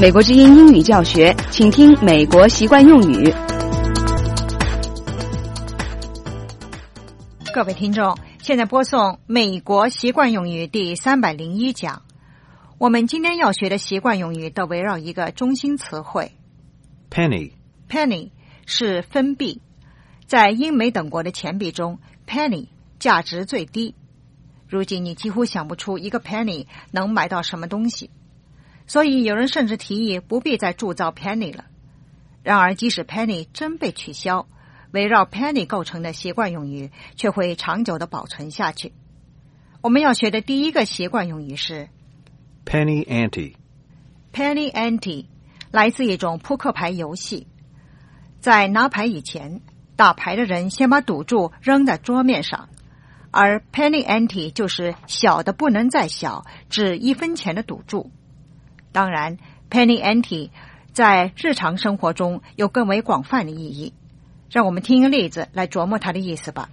美国之音英语教学，请听美国习惯用语。 各位听众，现在播送美国习惯用语第301讲。我们今天要学的习惯用语都围绕一个中心词汇 Penny 是分币。在英美等国的钱币中， penny 价值最低。如今你几乎想不出一个 penny 能买到什么东西，所以有人甚至提议不必再铸造 penny 了。然而即使 penny 真被取消，围绕 penny 构成的习惯用语却会长久地保存下去。我们要学的第一个习惯用语是 Penny ante. Penny ante 来自一种扑克牌游戏。在拿牌以前，打牌的人先把赌注扔在桌面上，而 penny ante 就是小的不能再小，只1分钱的赌注。当然 penny ante 在日常生活中有更为广泛的意义。让我们听一个例子来琢磨它的意思吧。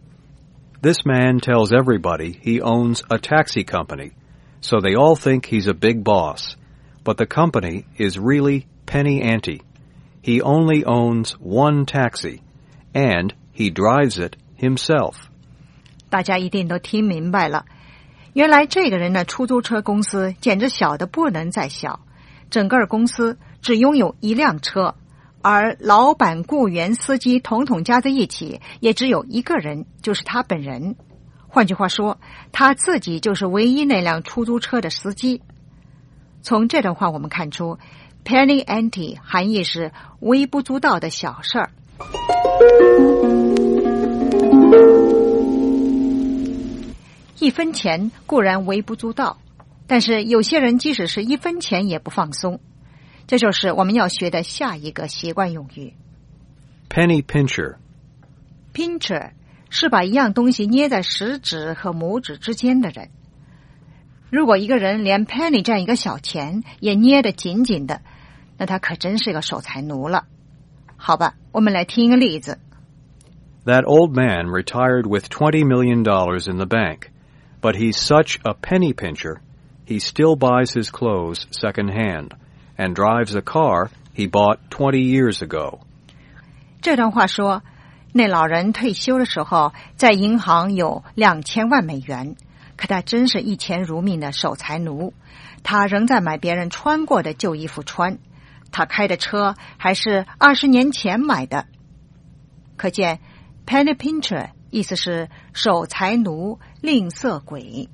This man tells everybody he owns a taxi company, so they all think he's a big boss. But the company is really penny ante. He only owns one taxi, and he drives it himself. 大家一定都听明白了，原来这个人的出租车公司简直小的不能再小，整个公司只拥有1辆车，而老板、雇员、司机统统加在一起也只有1个人，就是他本人。换句话说，他自己就是唯一那辆出租车的司机。从这段话我们看出 penny ante 含义是微不足道的小事儿。1分钱固然微不足道，但是有些人即使是1分钱也不放松。这就是我们要学的下一个习惯用语 Penny pincher. Pincher 是把一样东西捏在食指和拇指之间的人。如果一个人连 penny 这样一个小钱也捏得紧紧的，那他可真是个守财奴了。好吧，我们来听一个例子。 That old man retired with $20 million in the bank, but he's such a penny pincher, he still buys his clothes second-hand.And drives a car he bought 20 years ago. 这段话说，那老人退休的时候，在银行有2000万美元，可他真是一钱如命的守财奴。他仍在买别人穿过的旧衣服穿，他开的车还是20年前买的。可见 penny pincher 意思是守财奴、吝啬鬼。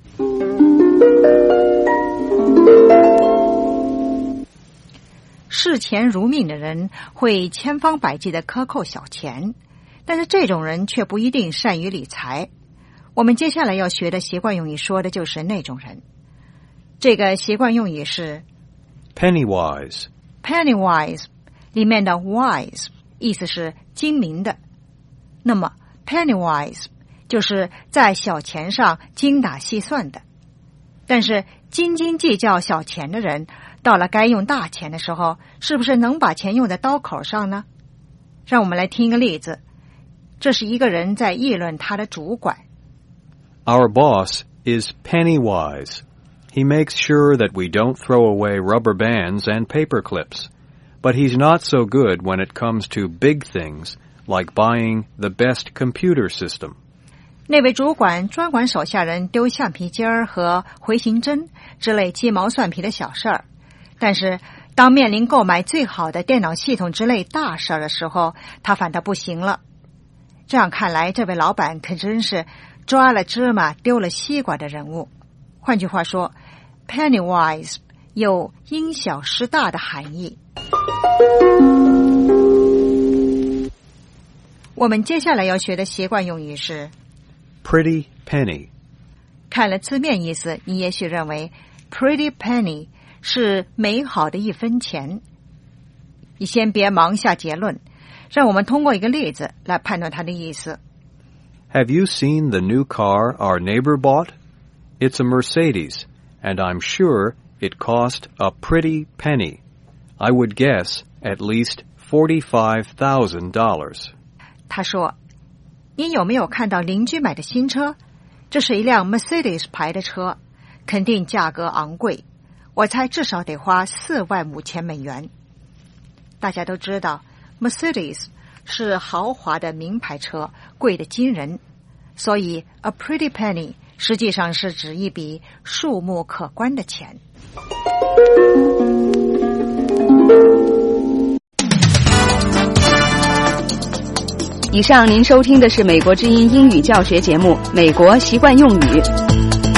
视钱如命的人会千方百计地克扣小钱，但是这种人却不一定善于理财。我们接下来要学的习惯用语说的就是那种人。这个习惯用语是 Pennywise. Pennywise 里面的 wise 意思是精明的。那么 Pennywise 就是在小钱上精打细算的。但是斤斤计较小钱的人，到了该用大钱的时候，是不是能把钱用在刀口上呢？让我们来听一个例子。这是一个人在议论他的主管。 Our boss is pennywise. He makes sure that we don't throw away rubber bands and paper clips. But he's not so good when it comes to big things, like buying the best computer system. 那位主管专管手下人丢橡皮筋儿和回形针之类鸡毛蒜皮的小事儿，但是当面临购买最好的电脑系统之类大事儿的时候，他反倒不行了。这样看来，这位老板可真是抓了芝麻丢了西瓜的人物。换句话说 Pennywise 有因小失大的含义。我们接下来要学的习惯用语是 Pretty penny. 看了字面意思，你也许认为 pretty penny 是美好的1分钱。你先别忙下结论，让我们通过一个例子来判断它的意思。 Have you seen the new car our neighbor bought? It's a Mercedes, and I'm sure it cost a pretty penny. I would guess at least $45,000. 他说，你有没有看到邻居买的新车？这是一辆 Mercedes 牌的车，肯定价格昂贵。 我猜至少得花$45,000。大家都知道 Mercedes 是豪华的名牌车，贵得惊人，所以 a pretty penny 实际上是指一笔数目可观的钱。 以上您收听的是美国之音英语教学节目《美国习惯用语》。